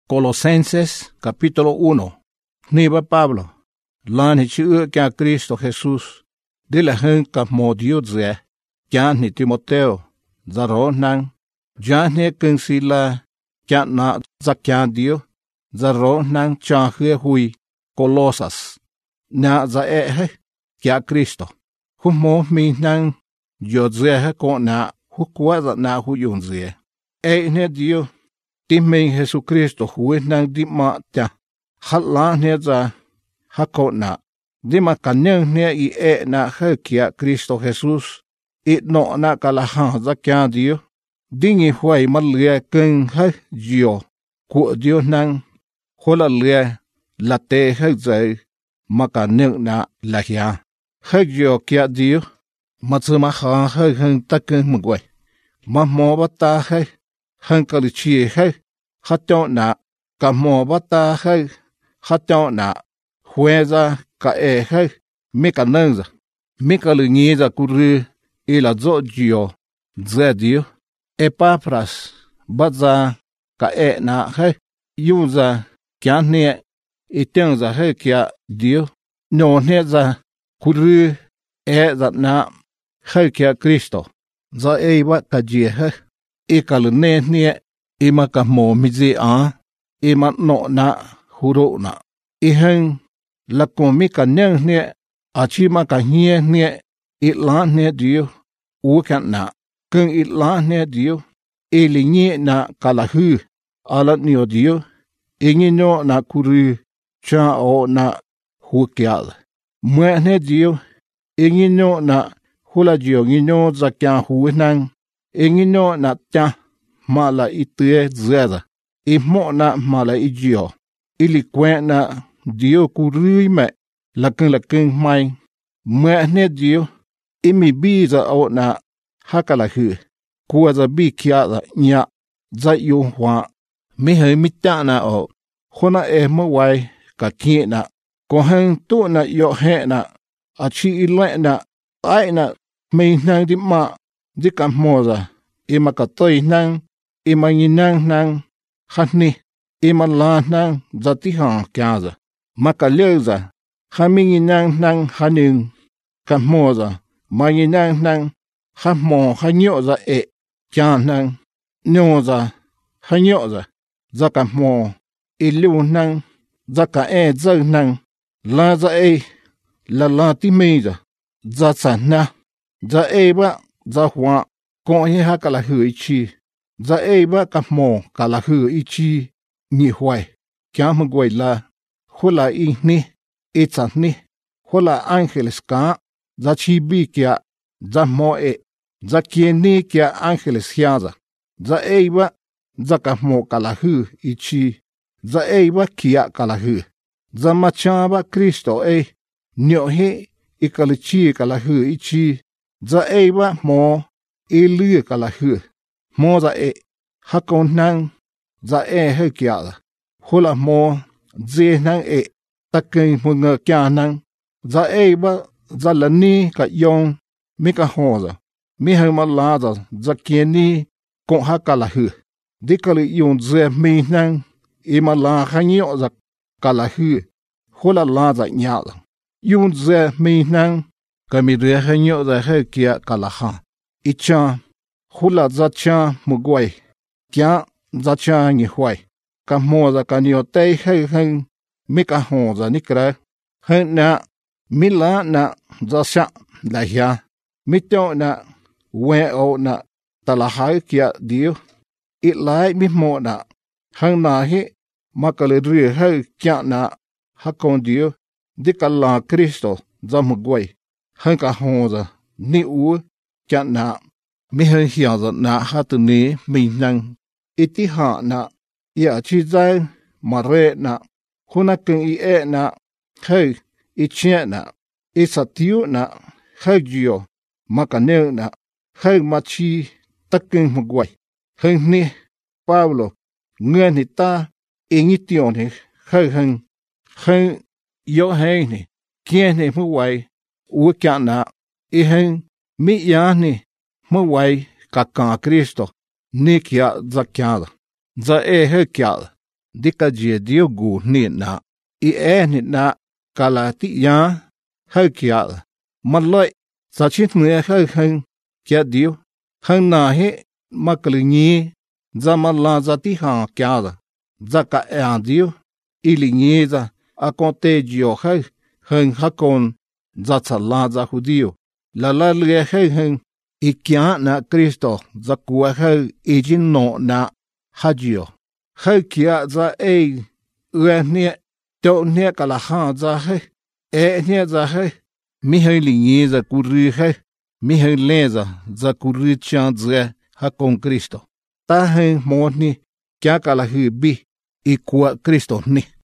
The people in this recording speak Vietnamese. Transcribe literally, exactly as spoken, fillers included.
Colosenses capítulo uno. Niba Pablo, lan hi chữ kia Cristo Jesus, đi là hơn cả một điều dễ, kia ni Timoteo, za ro nang, ja ni cưng si la, kia na za kia điều, za ro nang cha hue hui, Colossas, na za e he, kia Cristo, hu mo mi nang, yo dễ he ko na, hu qua za na hu yun dễ, e ne điều, ti mình Jesus Cristo hui nang di ma tia, hát lá ne za, ha ko na, di ma kanyang ne i e na he kia Cristo Jesus, i no na kalaha za kia dio, di ngi huay ma lia keng he dio, ku dio nang, hola lia, la te he zay, ma kanyang na la hia, he dio kia dio, ma tsu ma ha he heng ta keng mgway, ma mo ba ta he, heng kalichi he, ha tiao na, ka mo ba ta he, ha tiao na, huay za, ka e he, mi ka nang za, mi ka lu ngi za kuru, i la zo dio, dze dio, Epafras, ba za, ka e na he, yu za, kia ne, i tiang za he kia dio, no ne za, kuru, e za na, he kia Cristo, za e ba ka jie he, i ka lu ne ne, i ma ka mo mi zi a, i ma no na, huro na, i heng, la ko mi ka nyang ne, a chi ma ka hie ne, i la ne dio, u kan na, keng i la ne dio, i li nye na ka la hu, ala nio dio, i ngi no na kuru, cha o na hu kia. Mwe ne dio, i ngi no na hula dio ngi no za kia hu nang, i ngi no na tia, ma la i tue zeza, i mo na ma la i dio, i li kwen na dio kuru me, la keng la keng mai, mwe ne dio, i mi bi za o na haka la hu, kua za bi kia za nya, za yu hua, mi he mi ta na o, hona e mo wai ka kie na, ko heng tu na yo he na, a chi i le na, ai na, mi nang di ma, di ka mo za, i ma ka toi nang, i ma ngi nang nang, hat ni, i ma la nang, za ti hang kia za, ma ka leo za, ha mi ngi nang nang ha ning, ka mo za, ma ngi nang nang, ha mo ha nyo za e, kia nang, nyo za, ha nyo za, za ka mo, i liu nang, za ka e zau nang, la za e, la la ti mi za, za sa na, za e ba, za hua, ko hi ha ka la hu i chi, za e ba ka mo ka la hu i chi, ni huay, kia mo gway la, hula i ni, i tsa ni, hula angeles ka, za chi bi kia, za mo e, za kie ni kia angeles hia za, za e ba, za ka mo ka la hu i chi, za e ba kia ka la hu, za ma cha ba Cristo e, nyo he, i ka li chi ka la hu i chi, za e ba mo, i lu ka la hu, mo za e, ha kon nang, za e he kia za, hula mo, zi nang e, ta keng mo nga kia nang, za e ba, za la ni ka yong, mi ka ho za, mi he ma la za, za kie ni, kon ha ka la hu, di ka li yung zi mi nang, i ma la ha nyo za ka la hu, hula la za nya za, yung zi mi nang, ka mi re ha nyo za he kia ka la ha, i cha, hula za cha mu gway, kia za cha ngi huay, ka mo za ka nyo te he heng, mi ka ho za ni kra, heng na, mi la na, za sha, la hia, mi teo na, we o na, ta la hai kia dio, i lai mi mo na, heng na hi, ma ka le ri he kia na, ha kon dio, di ka la Cristo, za mu gway, heng ka ho za, ni u, kia na, mi he hia za na ha tu ni, mi nang, i ti ha na, i a chi zai, ma re na, huna keng i e na, hei, i chia na, i sa tiu na, hei dio, ma ka neo na, hei ma chi, ta keng mu gway, hei ni, Pablo, ngân ni ta, i ngi tion ni, hei heng, hei, yo hei ni, kia ni mu wai, u kia na, i heng, mi ya ni, mu wai, ka ka Cristo, ni kia za kia za, za e he kia, đi cả dìa điêu gù nị nạ, ý e nị nạ, cả là tị giá, hơi kia, mà lợi, sa chít người hơi hơn, kia điêu, hơn nà hệ, mà cả lì nhì, ra mà là ra tị hàng kia ra, ra cả ea điêu, ý lì nhì ra, à con tê diều hơi, hơn hạ con, ra chả la ra hù điêu, là là lìa hơi hơn, ý kia nà Cristo, ra cua hơi, ý chín nọ nà, hạ diều, hơi kia ra ê, ue nè, chỗ nè cả là hạ ra hơi, ê nè ra hơi, mi hơi lì nhì ra cú rì hơi, mi hơi lê ra, ra cú rì chán dè, hạ con Cristo, ta hơi mô nì, kia cả là hư bi, ý của Cristo nì.